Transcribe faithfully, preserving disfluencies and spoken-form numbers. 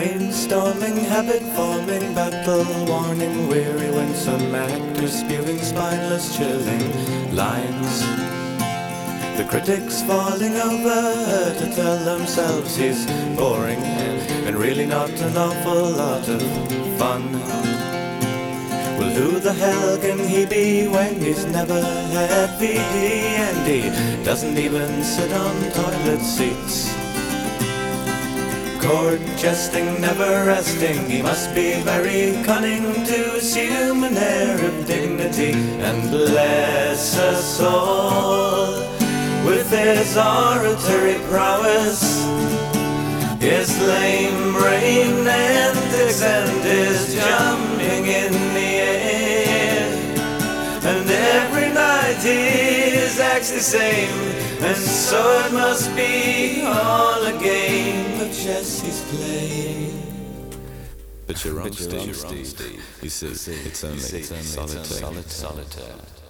Brainstorming, habit forming, battle warning, weary winsome actors spewing spineless, chilling lines. The critics falling over to tell themselves he's boring and really not an awful lot of fun. Well, who the hell can he be when he's never had V D and he doesn't even sit on toilet seats? Court jesting, never resting, he must be very cunning to assume an air of dignity. And bless us all with his oratory prowess, his lame brain antics and his jumping in the air. And every night he acts the same, and so it must be all a game of chess he's playing. But you're wrong, Steve. You see, it's only solitaire. Solitaire.